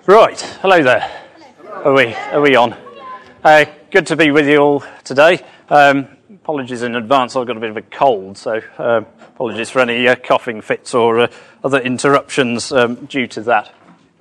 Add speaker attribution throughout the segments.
Speaker 1: Right, hello there. Hello. Are we on? Good to be with you all today. Apologies in advance, I've got a bit of a cold, so apologies for any coughing fits or other interruptions due to that.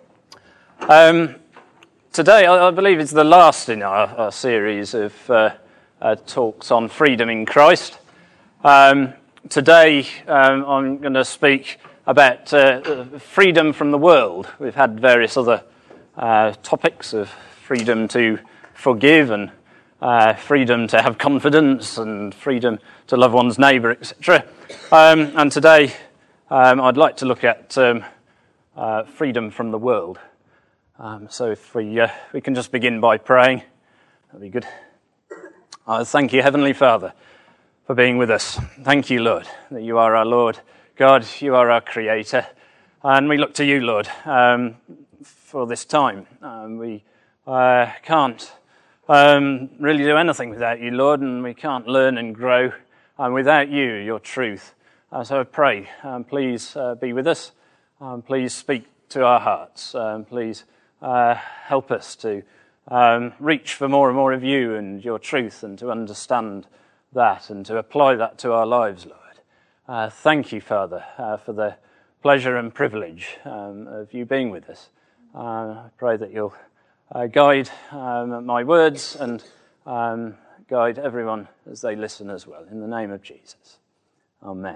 Speaker 1: Today, I believe it's the last in our series of talks on freedom in Christ. Today, I'm going to speak about freedom from the world. We've had various other topics of freedom to forgive and freedom to have confidence and freedom to love one's neighbour, etc. And today I'd like to look at freedom from the world. So if we can just begin by praying, that'd be good. Thank you, Heavenly Father, for being with us. Thank you, Lord, that you are our Lord. God, you are our Creator, and we look to you, Lord, for this time. We can't really do anything without you, Lord, and we can't learn and grow without you, your truth. So I pray, please be with us. Please speak to our hearts. Please help us to reach for more and more of you and your truth and to understand that and to apply that to our lives, Lord. Thank you, Father, for the pleasure and privilege of you being with us. I pray that you'll guide my words and guide everyone as they listen as well. In the name of Jesus. Amen.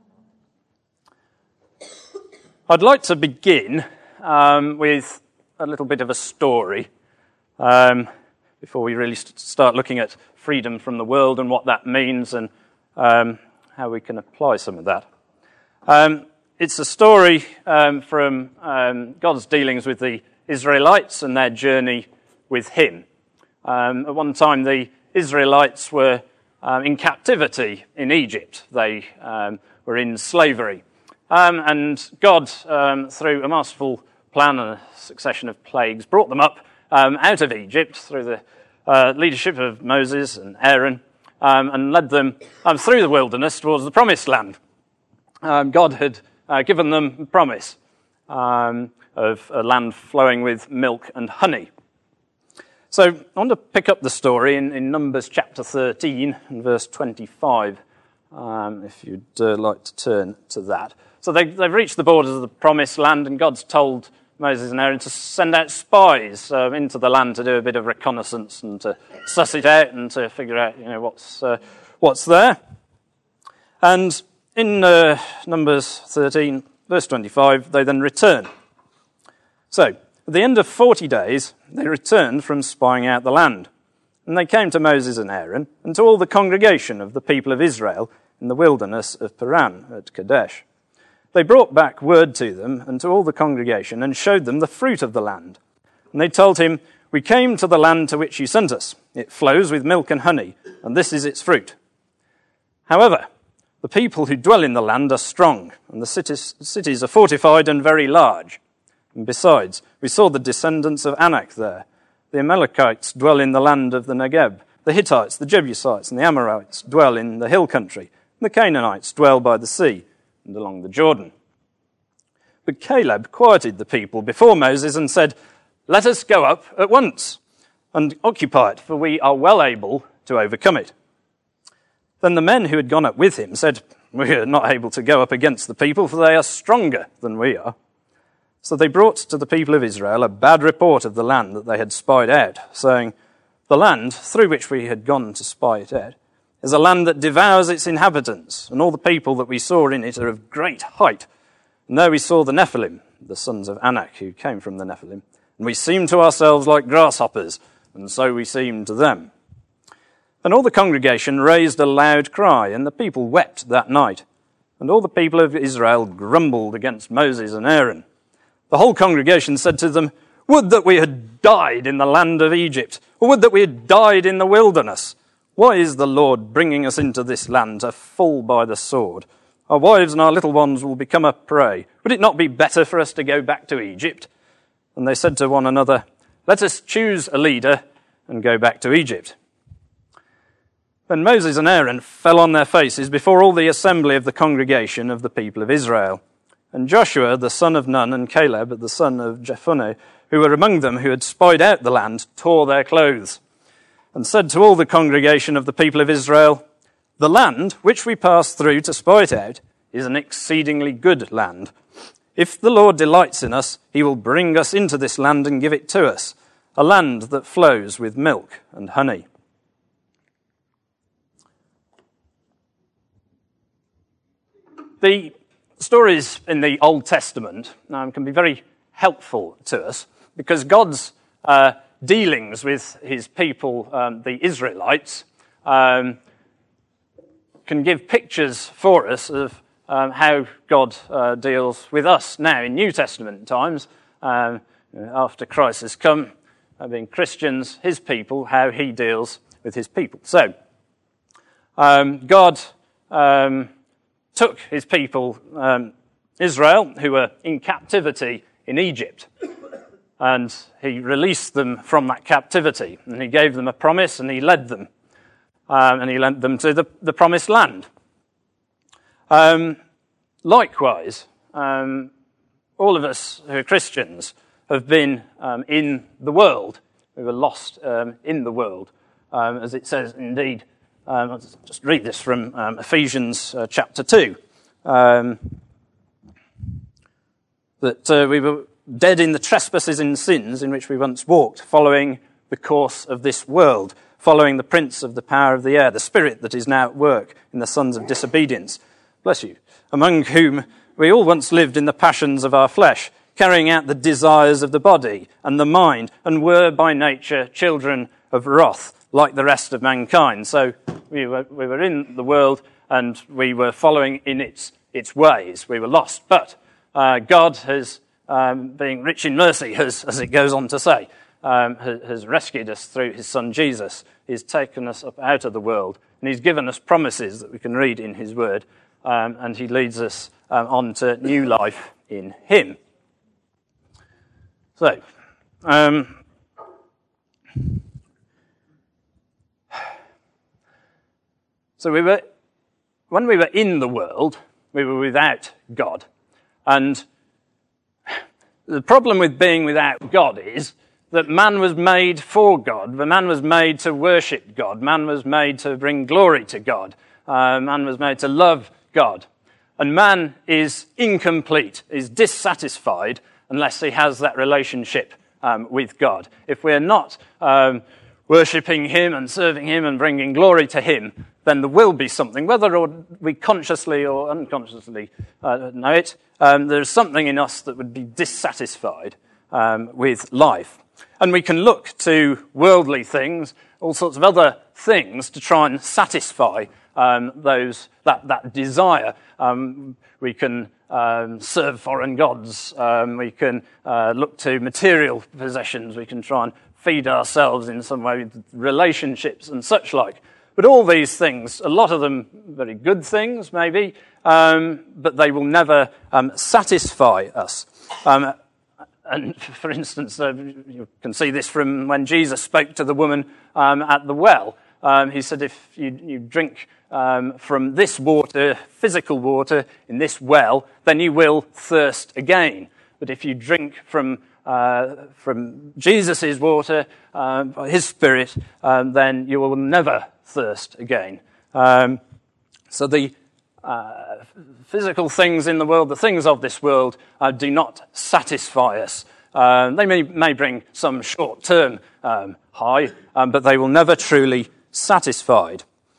Speaker 1: I'd like to begin with a little bit of a story before we really start looking at freedom from the world and what that means and how we can apply some of that. It's a story from God's dealings with the Israelites and their journey with him. At one time, the Israelites were in captivity in Egypt. They were in slavery. And God, through a masterful plan and a succession of plagues, brought them up out of Egypt through the leadership of Moses and Aaron, and led them through the wilderness towards the promised land. God had given them a promise of a land flowing with milk and honey. So I want to pick up the story in Numbers chapter 13 and verse 25, if you'd like to turn to that. So they've reached the borders of the promised land, and God's told Moses and Aaron to send out spies into the land to do a bit of reconnaissance and to suss it out and to figure out, what's there. And in Numbers 13, verse 25, they then return. So, at the end of 40 days, they returned from spying out the land. And they came to Moses and Aaron and to all the congregation of the people of Israel in the wilderness of Paran at Kadesh. They brought back word to them and to all the congregation and showed them the fruit of the land. And they told him, "We came to the land to which you sent us. It flows with milk and honey, and this is its fruit. However, the people who dwell in the land are strong, and the cities are fortified and very large. And besides, we saw the descendants of Anak there. The Amalekites dwell in the land of the Negeb. The Hittites, the Jebusites, and the Amorites dwell in the hill country. And the Canaanites dwell by the sea and along the Jordan." But Caleb quieted the people before Moses and said, "Let us go up at once and occupy it, for we are well able to overcome it." Then the men who had gone up with him said, "We are not able to go up against the people, for they are stronger than we are." So they brought to the people of Israel a bad report of the land that they had spied out, saying, "The land through which we had gone to spy it out is a land that devours its inhabitants, and all the people that we saw in it are of great height. And there we saw the Nephilim, the sons of Anak, who came from the Nephilim, and we seemed to ourselves like grasshoppers, and so we seemed to them." And all the congregation raised a loud cry, and the people wept that night. And all the people of Israel grumbled against Moses and Aaron. The whole congregation said to them, "Would that we had died in the land of Egypt, or would that we had died in the wilderness. Why is the Lord bringing us into this land to fall by the sword? Our wives and our little ones will become a prey. Would it not be better for us to go back to Egypt?" And they said to one another, "Let us choose a leader and go back to Egypt." Then Moses and Aaron fell on their faces before all the assembly of the congregation of the people of Israel. And Joshua the son of Nun and Caleb the son of Jephunneh who were among them, who had spied out the land, tore their clothes, and said to all the congregation of the people of Israel, "The land which we passed through to spy it out is an exceedingly good land. If the Lord delights in us, he will bring us into this land and give it to us, a land that flows with milk and honey." The stories in the Old Testament can be very helpful to us because God's dealings with his people, the Israelites, can give pictures for us of how God deals with us now in New Testament times, after Christ has come, being Christians, his people, how he deals with his people. So, God took his people, Israel, who were in captivity in Egypt, and he released them from that captivity, and he gave them a promise, and he led them, to the promised land. Likewise, all of us who are Christians have been in the world. We were lost in the world, as it says indeed. I'll just read this from Ephesians chapter 2. That we were dead in the trespasses and sins in which we once walked, following the course of this world, following the prince of the power of the air, the spirit that is now at work in the sons of disobedience. Bless you. Among whom we all once lived in the passions of our flesh, carrying out the desires of the body and the mind, and were by nature children of wrath, like the rest of mankind. So we were in the world and we were following in its ways. We were lost. But God has, being rich in mercy, as it goes on to say, has rescued us through his son Jesus. He's taken us up out of the world, and he's given us promises that we can read in his word, and he leads us on to new life in him. So, when we were in the world, we were without God. And the problem with being without God is that man was made for God. The man was made to worship God. Man was made to bring glory to God. Man was made to love God. And man is incomplete, is dissatisfied, unless he has that relationship with God. If we're not worshipping him and serving him and bringing glory to him, then there will be something, whether we consciously or unconsciously know it, there's something in us that would be dissatisfied with life. And we can look to worldly things, all sorts of other things, to try and satisfy that desire. We can serve foreign gods. We can look to material possessions. We can try and feed ourselves in some way with relationships and such like. But all these things, a lot of them very good things maybe, but they will never satisfy us. And for instance, you can see this from when Jesus spoke to the woman at the well. He said, if you drink from this water, physical water, in this well, then you will thirst again. But if you drink from Jesus' water, his spirit, then you will never thirst again. So the physical things in the world, the things of this world, do not satisfy us. They may bring some short-term high, but they will never truly satisfy.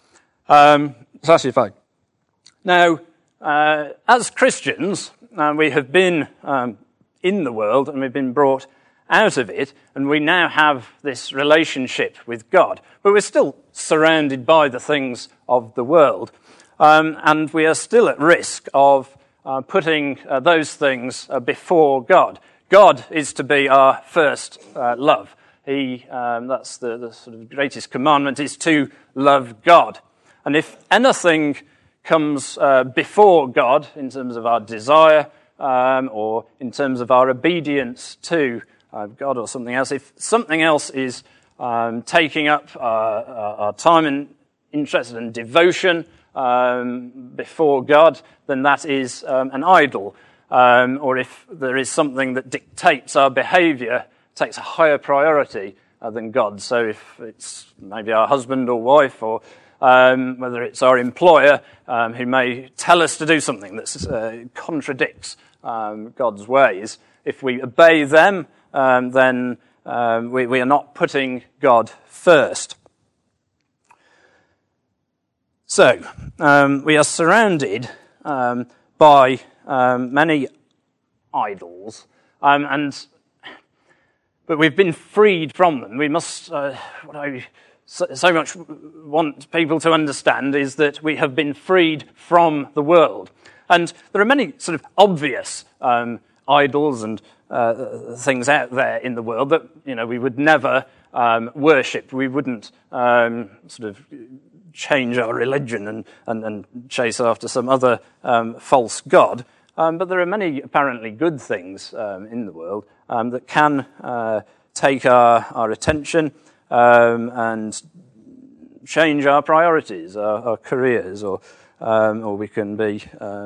Speaker 1: Now, as Christians, we have been in the world and we've been brought out of it, and we now have this relationship with God. But we're still surrounded by the things of the world, and we are still at risk of putting those things before God. God is to be our first love. That's the sort of greatest commandment, is to love God. And if anything comes before God in terms of our desire or in terms of our obedience to God or something else, if something else is taking up our time and interest and devotion before God, then that is an idol. Or if there is something that dictates our behaviour takes a higher priority than God. So if it's maybe our husband or wife, or whether it's our employer who may tell us to do something that contradicts God's ways, if we obey them, then we are not putting God first. So, we are surrounded by many idols, but we've been freed from them. We must, what I so much want people to understand is that we have been freed from the world. And there are many sort of obvious idols and things out there in the world that, we would never worship. We wouldn't sort of change our religion and chase after some other false god. But there are many apparently good things in the world that can take our attention and change our priorities, our careers, or we can be,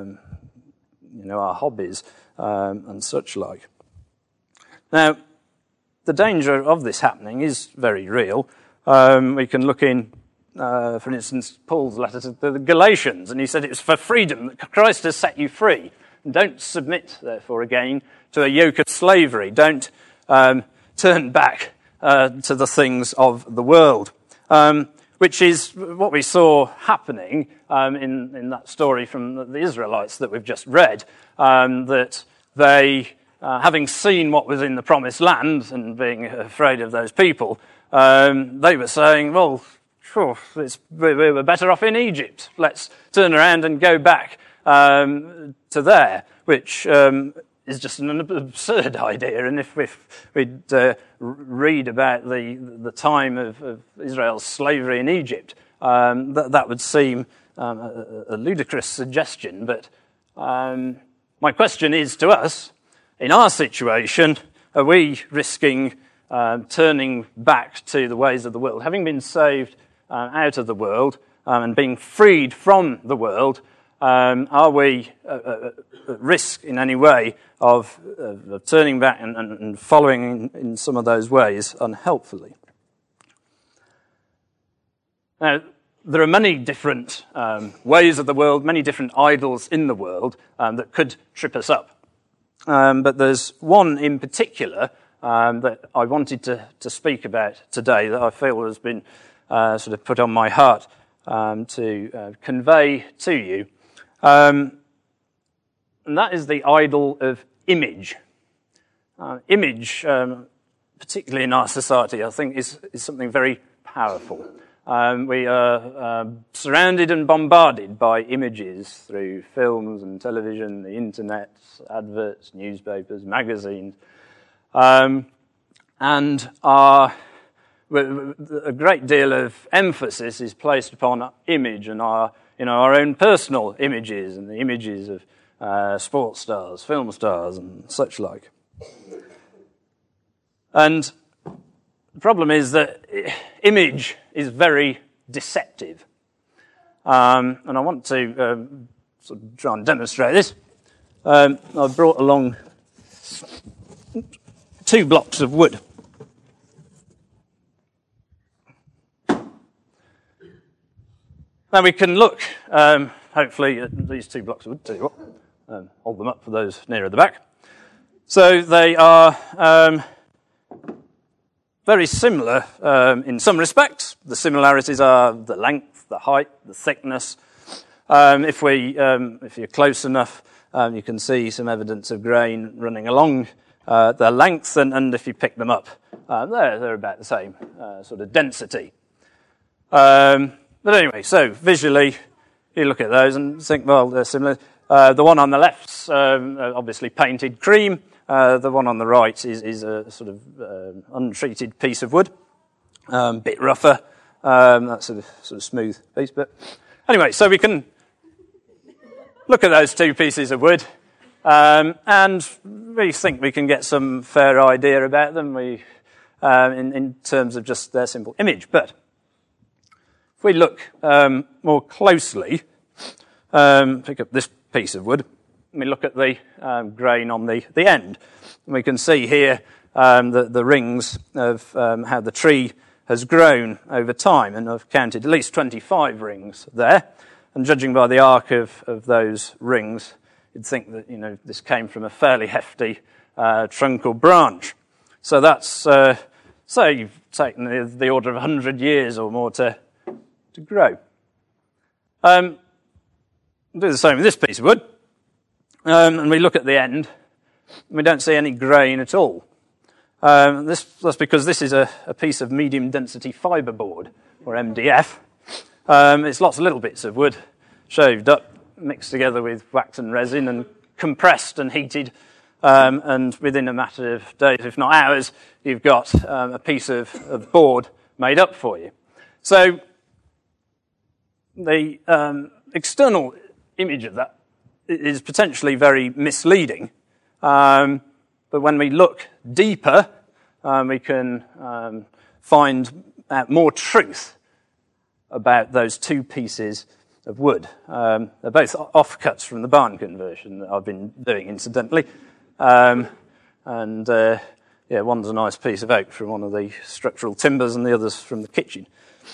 Speaker 1: our hobbies and such like. Now, the danger of this happening is very real. We can look in, for instance, Paul's letter to the Galatians, and he said it was for freedom that Christ has set you free. Don't submit, therefore, again to a yoke of slavery. Don't turn back to the things of the world, which is what we saw happening in that story from the Israelites that we've just read, that they, having seen what was in the promised land and being afraid of those people, they were saying, well, sure, we were better off in Egypt. Let's turn around and go back to there, which is just an absurd idea. And if we'd read about the time of Israel's slavery in Egypt, that would seem a ludicrous suggestion. But my question is to us, in our situation, are we risking turning back to the ways of the world? Having been saved out of the world and being freed from the world, are we at risk in any way of turning back and following in some of those ways unhelpfully? Now, there are many different ways of the world, many different idols in the world that could trip us up. But there's one in particular that I wanted to speak about today that I feel has been sort of put on my heart to convey to you. And that is the idol of image. Image, particularly in our society, I think is something very powerful. We are surrounded and bombarded by images through films and television, the internet, adverts, newspapers, magazines, and a great deal of emphasis is placed upon image and our own personal images and the images of sports stars, film stars, and such like. And the problem is that image is very deceptive. And I want to sort of try and demonstrate this. I've brought along 2 blocks of wood. Now we can look, hopefully, at these 2 blocks of wood. Tell you what, hold them up for those nearer the back. So they are very similar in some respects. The similarities are the length, the height, the thickness. If you're close enough, you can see some evidence of grain running along their length, and if you pick them up, they're about the same sort of density. But anyway, so visually, you look at those and think, well, they're similar. The one on the left's obviously painted cream. The one on the right is a sort of untreated piece of wood, bit rougher. That's a sort of smooth piece. But anyway, so we can look at those 2 pieces of wood, and we think we can get some fair idea about them. In terms of just their simple image, but if we look more closely, pick up this piece of wood, we look at the grain on the end. And we can see here the rings of how the tree has grown over time, and I've counted at least 25 rings there. And judging by the arc of those rings, you'd think that this came from a fairly hefty trunk or branch. So that's say you've taken the order of 100 years or more to grow. Do the same with this piece of wood, and we look at the end, and we don't see any grain at all. That's because this is a piece of medium density fibreboard, or MDF. It's lots of little bits of wood shaved up, mixed together with wax and resin, and compressed and heated, and within a matter of days, if not hours, you've got a piece of board made up for you. So the external image of that is potentially very misleading, but when we look deeper, we can find out more truth about those two pieces of wood. They're both offcuts from the barn conversion that I've been doing, incidentally. One's a nice piece of oak from one of the structural timbers, and the other's from the kitchen.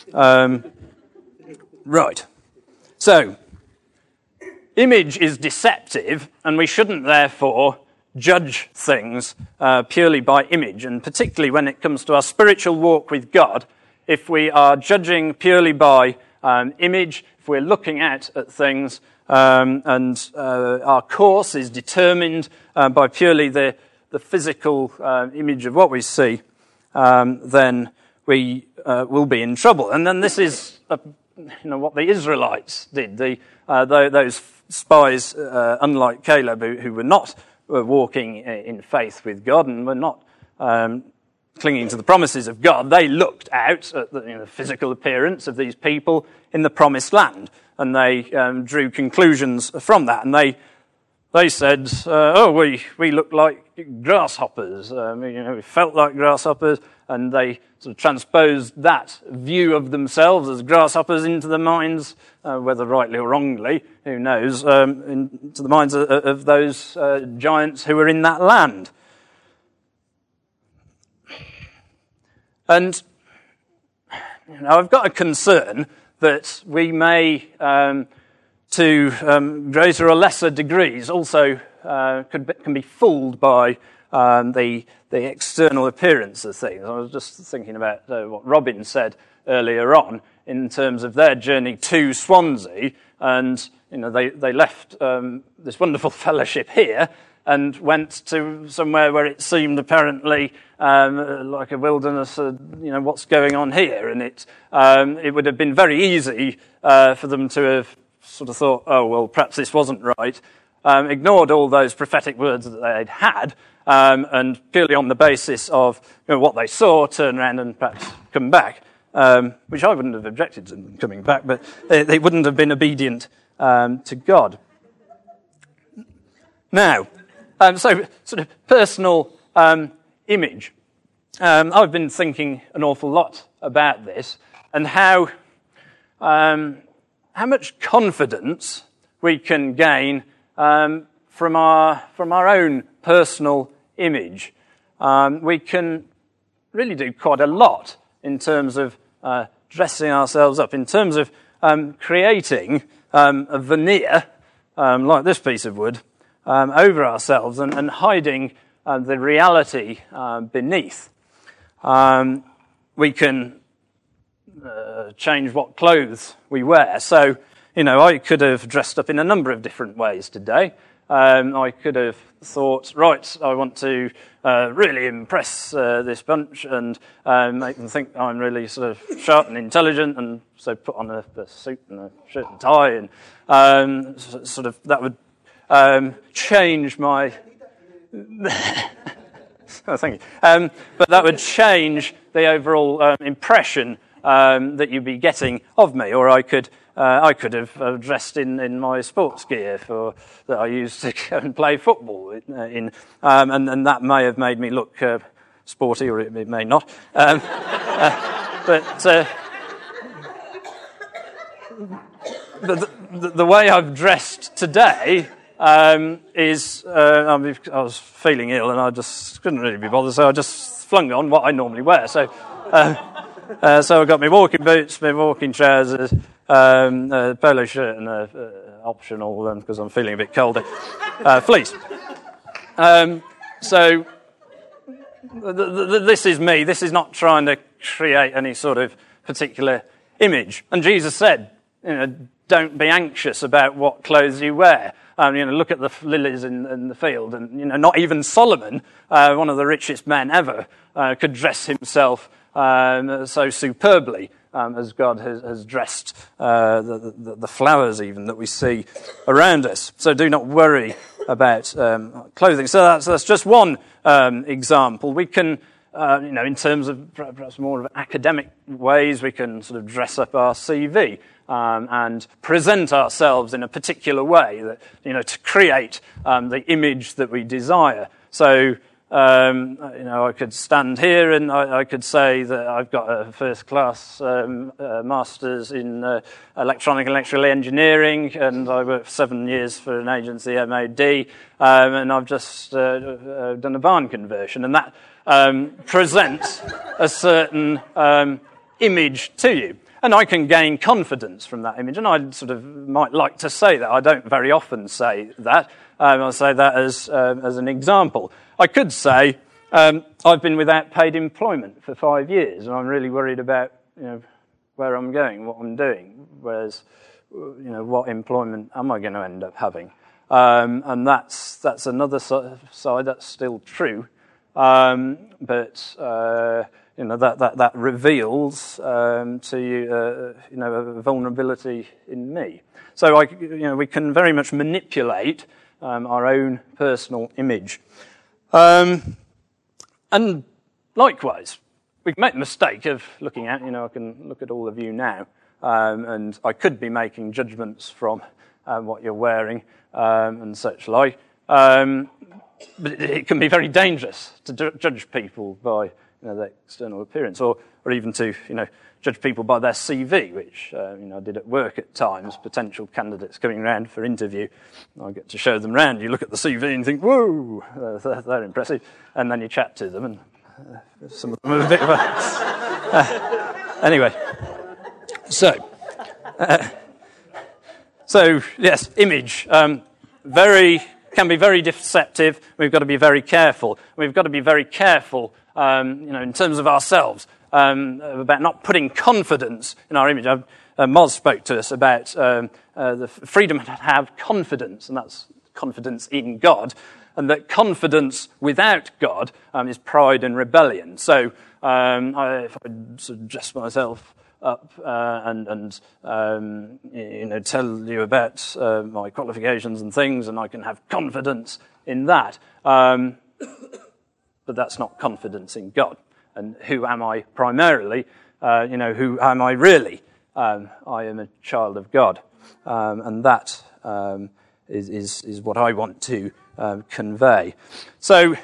Speaker 1: Right. So, image is deceptive, and we shouldn't therefore judge things purely by image, and particularly when it comes to our spiritual walk with God. If we are judging purely by image, if we're looking at things and our course is determined by purely the physical image of what we see, then we will be in trouble. And then this is what the Israelites did. Those spies, unlike Caleb, who were not walking in faith with God and were not clinging to the promises of God, they looked out at the physical appearance of these people in the promised land, and they drew conclusions from that. And they said, we look like grasshoppers. We felt like grasshoppers, and they sort of transposed that view of themselves as grasshoppers into the minds, whether rightly or wrongly, who knows, into the minds of those giants who were in that land. And I've got a concern that we may, to greater or lesser degrees, also can be fooled by the external appearance of things. I was just thinking about what Robin said earlier on in terms of their journey to Swansea, and they left this wonderful fellowship here and went to somewhere where it seemed apparently like a wilderness. What's going on here? And it would have been very easy for them to have sort of thought, oh well, perhaps this wasn't right. Ignored all those prophetic words that they'd had, and purely on the basis of what they saw, turn around and perhaps come back, which I wouldn't have objected to them coming back, but they wouldn't have been obedient to God. Now, so sort of personal image. I've been thinking an awful lot about this and how much confidence we can gain from our own personal image. We can really do quite a lot in terms of dressing ourselves up, in terms of creating a veneer like this piece of wood over ourselves and hiding the reality beneath. We can change what clothes we wear. So, I could have dressed up in a number of different ways today. I could have thought, right, I want to really impress this bunch and make them think I'm really sort of sharp and intelligent, and so put on a suit and a shirt and tie, and sort of that would change my... Oh, thank you. But that would change the overall impression that you'd be getting of me. Or I could have dressed in my sports gear that I used to go and play football in, and that may have made me look sporty, or it may not. But the way I've dressed today I was feeling ill and I just couldn't really be bothered, so I just flung on what I normally wear. So I got my walking boots, my walking trousers, a polo shirt and optional, because I'm feeling a bit colder, fleece. So this is me. This is not trying to create any sort of particular image. And Jesus said, don't be anxious about what clothes you wear. Look at the lilies in the field. And, not even Solomon, one of the richest men ever, could dress himself so superbly as God has dressed the flowers even that we see around us. So do not worry about clothing. So that's just one example. We can, in terms of perhaps more of academic ways, we can sort of dress up our CV and present ourselves in a particular way that, to create the image that we desire. So, I could stand here and I could say that I've got a first-class master's in electronic and electrical engineering, and I worked for 7 years for an agency, MOD, and I've just done a barn conversion, and that presents a certain image to you. And I can gain confidence from that image, and I sort of might like to say that. I don't very often say that. I'll say that as an example. I could say I've been without paid employment for 5 years, and I'm really worried about where I'm going, what I'm doing. Whereas, what employment am I going to end up having? And that's another side. That's still true, but. That reveals to you, a vulnerability in me. So we can very much manipulate our own personal image, and likewise, we can make the mistake of looking at. I can look at all of you now, and I could be making judgments from what you're wearing and such like. But it can be very dangerous to judge people by their external appearance, or even to, judge people by their CV, which, I did at work at times, potential candidates coming around for interview. I get to show them round. You look at the CV and think, whoa, they're impressive. And then you chat to them, and some of them are a bit of a... Anyway, so yes, image, can be very deceptive. We've got to be very careful. We've got to be very careful in terms of ourselves, about not putting confidence in our image. Moz spoke to us about the freedom to have confidence, and that's confidence in God, and that confidence without God is pride and rebellion. So if I sort of dress myself up and tell you about my qualifications and things, and I can have confidence in that. But that's not confidence in God. And who am I primarily? Who am I really? I am a child of God. And that is what I want to convey. So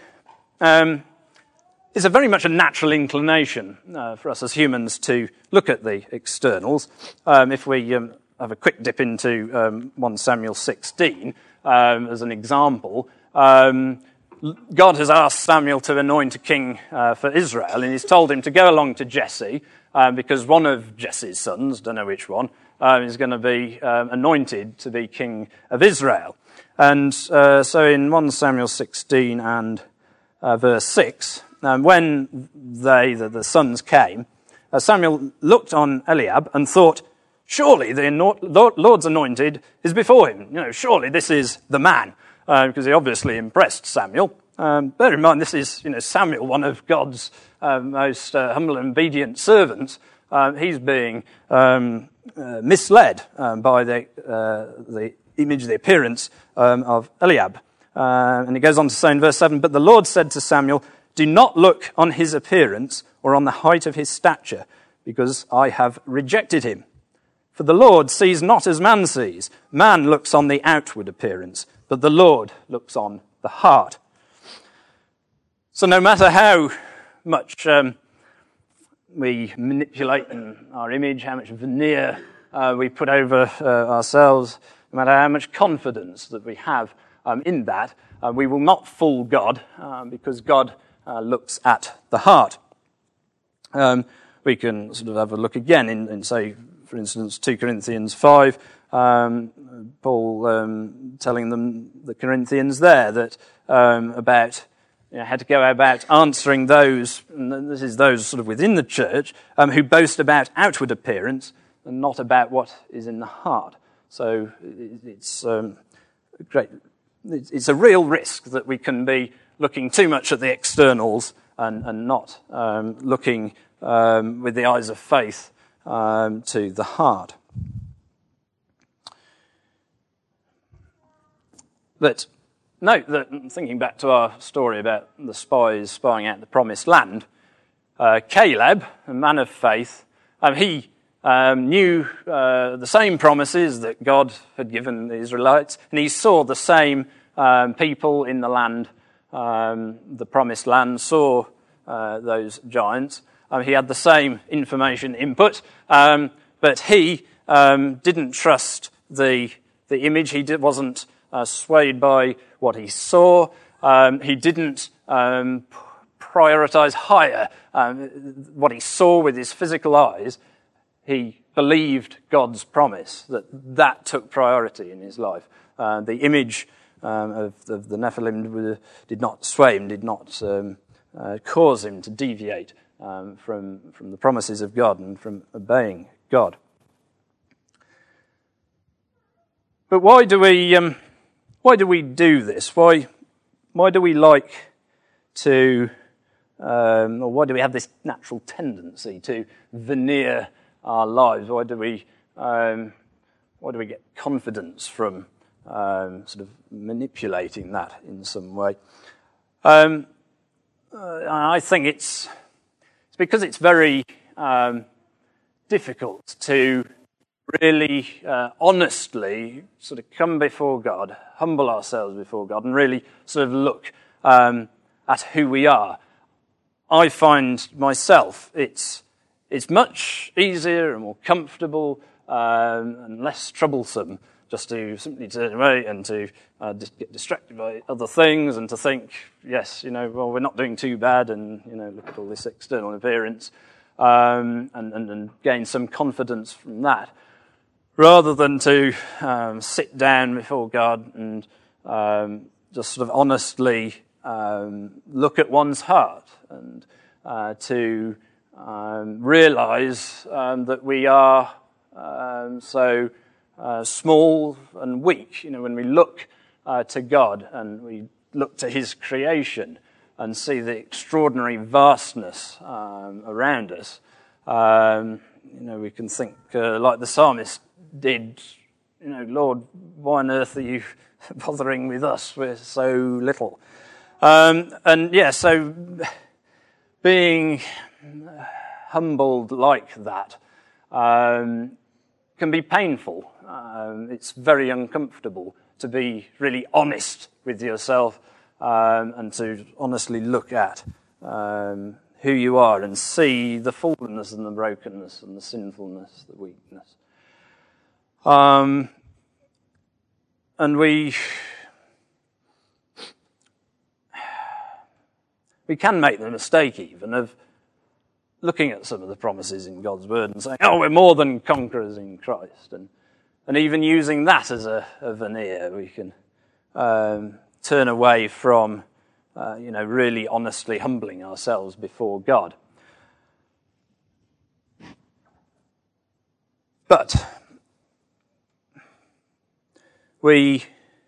Speaker 1: it's very much a natural inclination for us as humans to look at the externals. If we have a quick dip into 1 Samuel 16 as an example, God has asked Samuel to anoint a king for Israel, and he's told him to go along to Jesse, because one of Jesse's sons, don't know which one, is going to be anointed to be king of Israel. And so in 1 Samuel 16 and verse 6, when the sons came, Samuel looked on Eliab and thought, surely the Lord's anointed is before him. Surely this is the man. Because he obviously impressed Samuel. Bear in mind, this is, Samuel, one of God's most humble and obedient servants. He's being misled by the image, the appearance of Eliab. And he goes on to say in verse 7, but the Lord said to Samuel, do not look on his appearance or on the height of his stature, because I have rejected him. For the Lord sees not as man sees. Man looks on the outward appearance, but the Lord looks on the heart. So no matter how much we manipulate our image, how much veneer we put over ourselves, no matter how much confidence that we have in that. We will not fool God because God looks at the heart. We can sort of have a look again in say, for instance, 2 Corinthians 5, Paul telling the Corinthians there that about how to go about answering those, and this is those sort of within the church, who boast about outward appearance and not about what is in the heart. So it's great. It's a real risk that we can be looking too much at the externals and not looking with the eyes of faith to the heart. But note that, thinking back to our story about the spies spying out the promised land, Caleb, a man of faith, he knew the same promises that God had given the Israelites, and he saw the same people in the land, the promised land, saw those giants. He had the same information input, but he didn't trust the image. He wasn't swayed by what he saw. He didn't prioritize higher what he saw with his physical eyes. He believed God's promise, that took priority in his life. The image of the Nephilim did not sway him, did not cause him to deviate from the promises of God and from obeying God. But why do we do this? Why do we like to, or why do we have this natural tendency to veneer our lives? Why do we get confidence from sort of manipulating that in some way? I think it's because it's very difficult to really honestly sort of come before God, humble ourselves before God, and really sort of look at who we are. I find myself it's much easier and more comfortable and less troublesome just to simply turn away and to get distracted by other things and to think, yes, well, we're not doing too bad, and look at all this external appearance, and gain some confidence from that, rather than to sit down before God and just sort of honestly look at one's heart and to realize that we are so small and weak. When we look to God and we look to his creation and see the extraordinary vastness around us, we can think like the psalmist did, Lord, why on earth are you bothering with us? We're so little. So being humbled like that can be painful. It's very uncomfortable to be really honest with yourself and to honestly look at who you are and see the fallenness and the brokenness and the sinfulness, the weakness. And we can make the mistake even of looking at some of the promises in God's word and saying, we're more than conquerors in Christ. And even using that as a veneer, we can turn away from, really honestly humbling ourselves before God. But we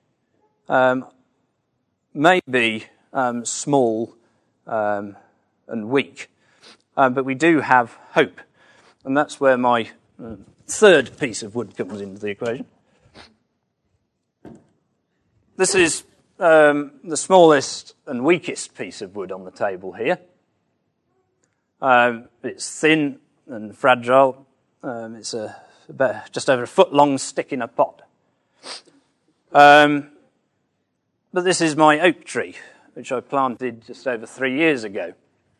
Speaker 1: may be small and weak, but we do have hope. And that's where my third piece of wood comes into the equation. This is the smallest and weakest piece of wood on the table here. It's thin and fragile. It's just over a foot long stick in a pot. But this is my oak tree, which I planted just over 3 years ago.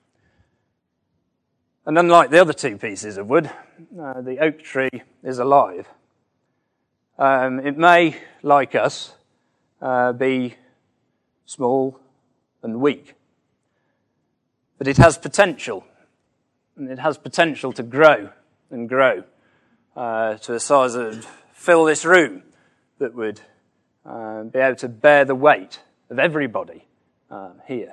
Speaker 1: And unlike the other two pieces of wood, the oak tree is alive. It may, like us, be small and weak. But it has potential, and it has potential to grow and grow to a size that would fill this room, that would be able to bear the weight of everybody here.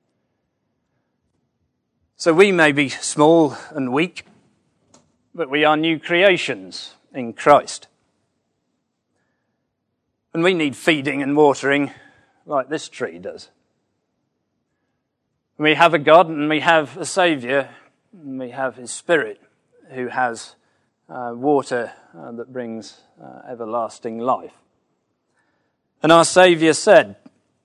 Speaker 1: So we may be small and weak, but we are new creations in Christ. And we need feeding and watering like this tree does. We have a God and we have a Saviour, and we have His Spirit who has water that brings everlasting life. And our Saviour said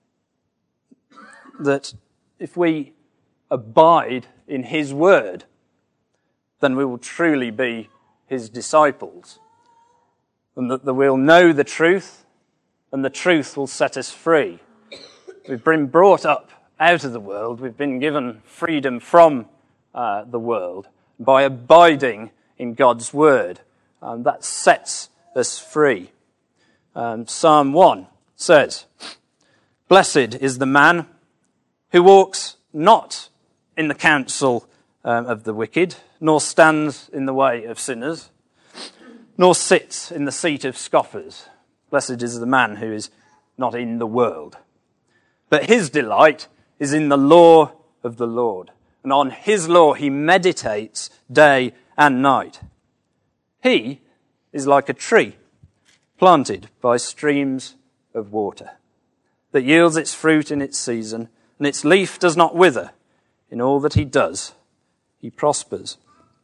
Speaker 1: that if we abide in His word, then we will truly be His disciples, and that we'll know the truth, and the truth will set us free. We've been brought up out of the world. We've been given freedom from the world by abiding in God's word. That sets us free. Psalm 1 says, "Blessed is the man who walks not in the counsel of the wicked, nor stands in the way of sinners, nor sits in the seat of scoffers. Blessed is the man who is not in the world. But his delight is in the law of the Lord, and on his law he meditates day and night. He is like a tree planted by streams of water, that yields its fruit in its season, and its leaf does not wither. In all that he does, he prospers."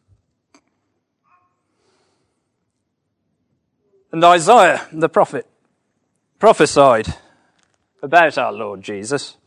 Speaker 1: And Isaiah the prophet prophesied about our Lord Jesus,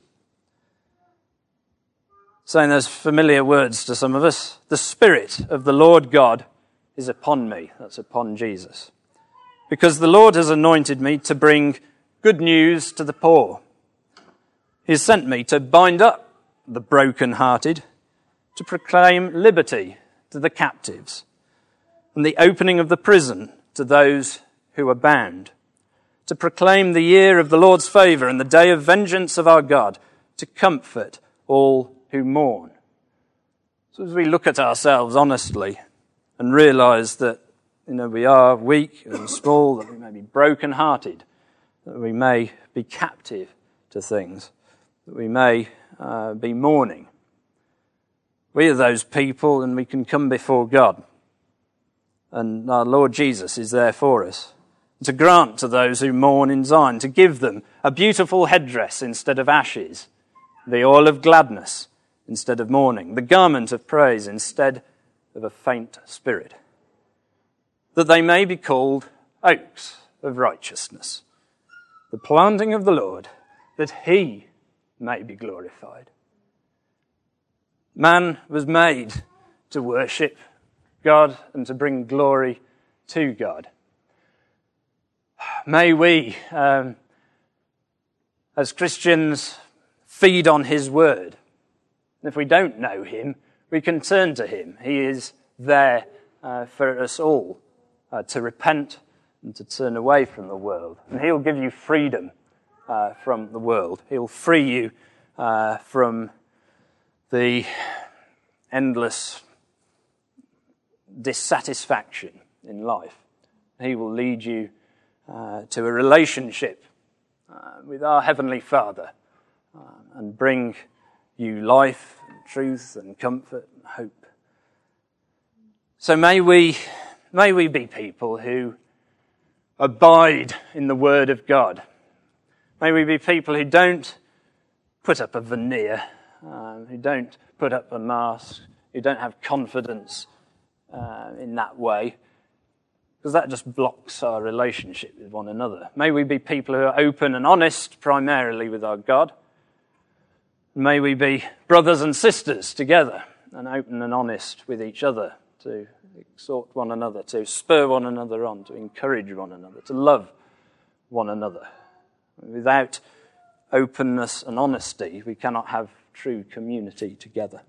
Speaker 1: saying those familiar words to some of us, "The Spirit of the Lord God is upon me." That's upon Jesus. "Because the Lord has anointed me to bring good news to the poor. He has sent me to bind up the brokenhearted, to proclaim liberty to the captives, and the opening of the prison to those who are bound, to proclaim the year of the Lord's favour and the day of vengeance of our God, to comfort all who mourn." So as we look at ourselves honestly and realise that we are weak and small, that we may be broken-hearted, that we may be captive to things, that we may be mourning, we are those people, and we can come before God. And our Lord Jesus is there for us, to grant to those who mourn in Zion, to give them a beautiful headdress instead of ashes, the oil of gladness instead of mourning, the garment of praise instead of a faint spirit, that they may be called oaks of righteousness, the planting of the Lord, that he may be glorified. Man was made to worship God and to bring glory to God. May we, as Christians, feed on his word. If we don't know him, we can turn to him. He is there for us all to repent and to turn away from the world. And he'll give you freedom from the world. He'll free you from the endless dissatisfaction in life. He will lead you to a relationship with our Heavenly Father and bring you life, and truth, and comfort, and hope. So may we be people who abide in the Word of God. May we be people who don't put up a veneer, who don't put up a mask, who don't have confidence in that way, because that just blocks our relationship with one another. May we be people who are open and honest, primarily with our God. May we be brothers and sisters together and open and honest with each other, to exhort one another, to spur one another on, to encourage one another, to love one another. Without openness and honesty, we cannot have true community together.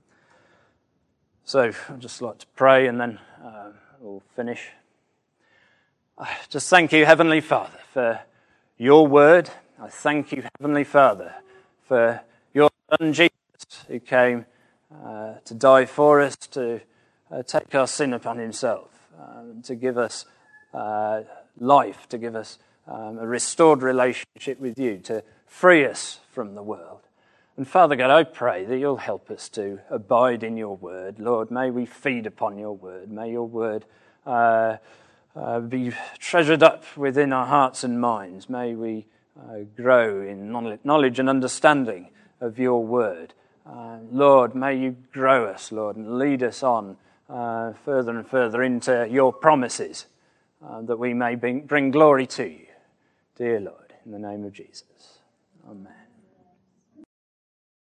Speaker 1: So I'd just like to pray, and then we'll finish. Just thank you, Heavenly Father, for your word I thank you, Heavenly Father, for your Son Jesus, who came to die for us, to take our sin upon himself, to give us life, to give us a restored relationship with you, to free us from the world. And Father God, I pray that you'll help us to abide in your word. Lord, may we feed upon your word. May your word be treasured up within our hearts and minds. May we grow in knowledge and understanding of your word. Lord, may you grow us, Lord, and lead us on further and further into your promises, that we may bring glory to you. Dear Lord, in the name of Jesus. Amen.